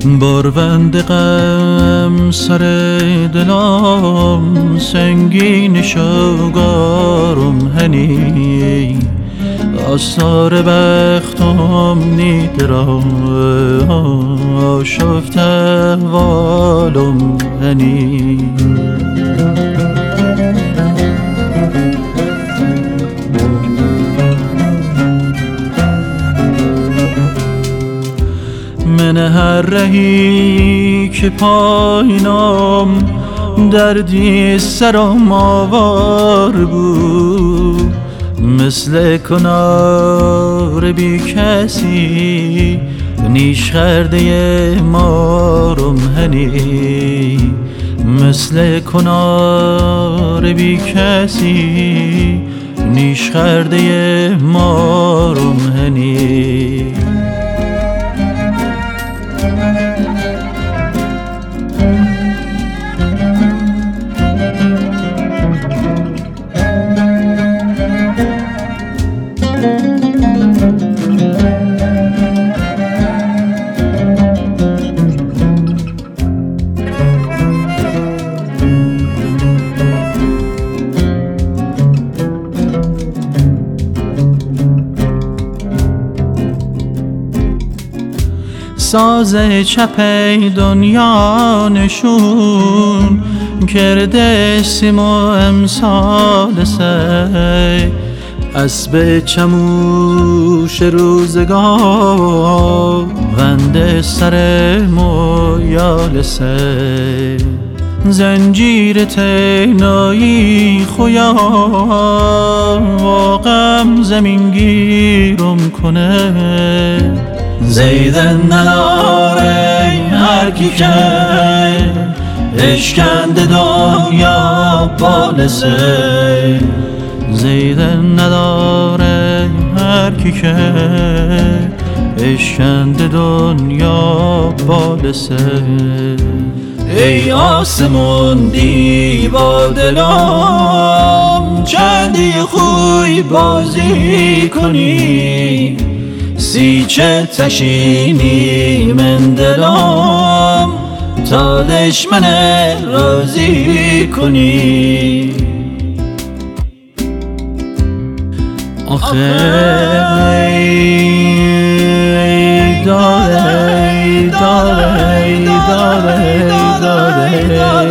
باربند غم سر دلم سنگین شوگارم هنی آثار بختم نیدرا شفت والم هنی من هر رهی که پایینم دردی سرم آوار بود مثل کنار بی کسی نیش خرده مارم هنی مثل کنار بی کسی نیش خرده مارم هنی ساز چپ دنیا نشون کرده سیم و امثال سی اسب چموش روزگار وند سر مویال سی زنجیر تینایی خویا و غم زمین گیرم کنه زیدن نداره هر کی که اشکند دنیا بالسه زیدن نداره هر کی که اشکند دنیا بالسه ای آسمون دی با دلم چندی خوی بازی کنی سیچه تشینی من دلم تا دشمن راضی کنی آخه ای داره داره داره داره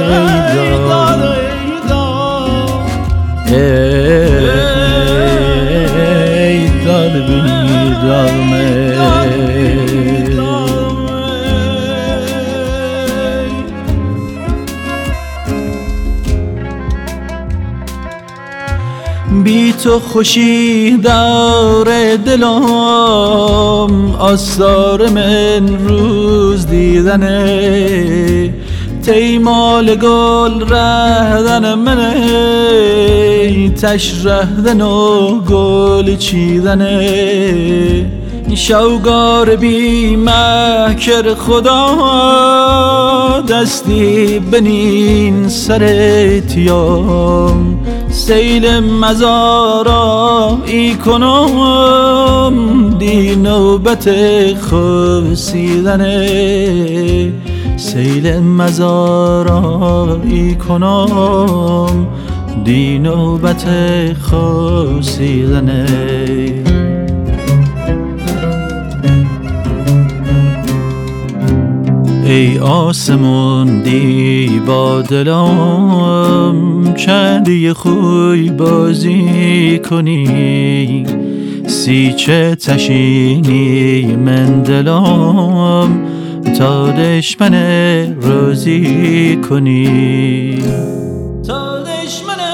ای داره بیدارمه بی تو خوشی داره دلم آثار من روز دیدنه تیمال گل رهدن منه تش رهدن و گل چیدنه شوگار بی مکر خدا دستی بنین سر تیام سیل مزارا ای کنم دی نوبت خسیدنه سیل مزارا ای کنم دی نوبت خسیدنه ای آسمون دی با دلم چندی خوی بازی کنی سیچه تشینی من دلم تا دشمن راضی کنی تا دشمن